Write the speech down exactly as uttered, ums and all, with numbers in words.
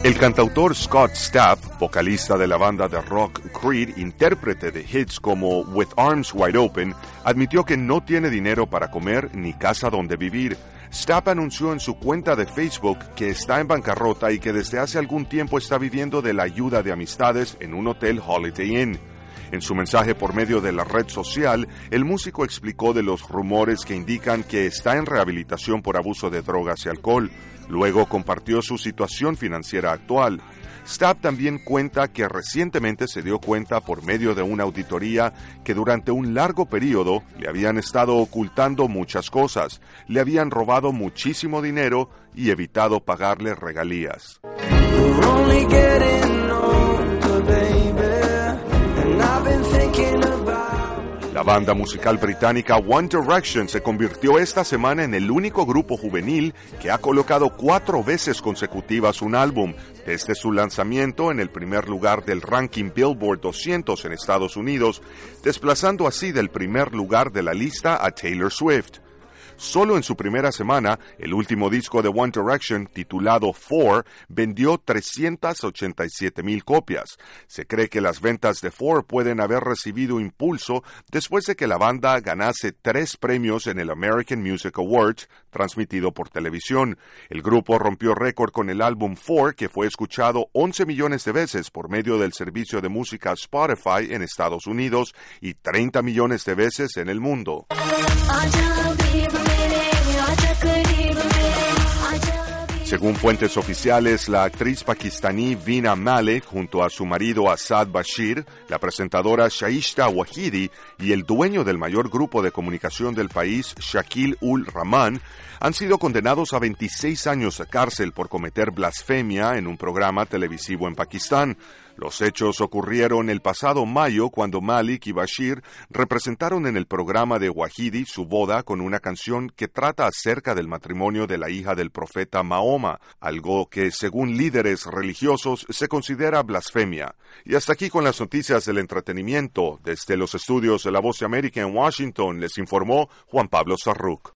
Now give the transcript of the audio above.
El cantautor Scott Stapp, vocalista de la banda de rock Creed, intérprete de hits como With Arms Wide Open, admitió que no tiene dinero para comer ni casa donde vivir. Stapp anunció en su cuenta de Facebook que está en bancarrota y que desde hace algún tiempo está viviendo de la ayuda de amistades en un hotel Holiday Inn. En su mensaje por medio de la red social, el músico explicó de los rumores que indican que está en rehabilitación por abuso de drogas y alcohol. Luego compartió su situación financiera actual. Stapp también cuenta que recientemente se dio cuenta por medio de una auditoría que durante un largo periodo le habían estado ocultando muchas cosas, le habían robado muchísimo dinero y evitado pagarle regalías. La banda musical británica One Direction se convirtió esta semana en el único grupo juvenil que ha colocado cuatro veces consecutivas un álbum, desde su lanzamiento en el primer lugar del ranking Billboard doscientos en Estados Unidos, desplazando así del primer lugar de la lista a Taylor Swift. Solo en su primera semana, el último disco de One Direction, titulado Four, vendió trescientas ochenta y siete mil copias. Se cree que las ventas de Four pueden haber recibido impulso después de que la banda ganase tres premios en el American Music Awards, transmitido por televisión. El grupo rompió récord con el álbum Four, que fue escuchado once millones de veces por medio del servicio de música Spotify en Estados Unidos y treinta millones de veces en el mundo. Según fuentes oficiales, la actriz pakistaní Veena Malik, junto a su marido Asad Bashir, la presentadora Shaishta Wahidi y el dueño del mayor grupo de comunicación del país, Shakil ul Rahman, han sido condenados a veintiséis años de cárcel por cometer blasfemia en un programa televisivo en Pakistán. Los hechos ocurrieron el pasado mayo cuando Malik y Bashir representaron en el programa de Wahidi su boda con una canción que trata acerca del matrimonio de la hija del profeta Mahoma, algo que según líderes religiosos se considera blasfemia. Y hasta aquí con las noticias del entretenimiento. Desde los estudios de La Voz de América en Washington les informó Juan Pablo Sarruc.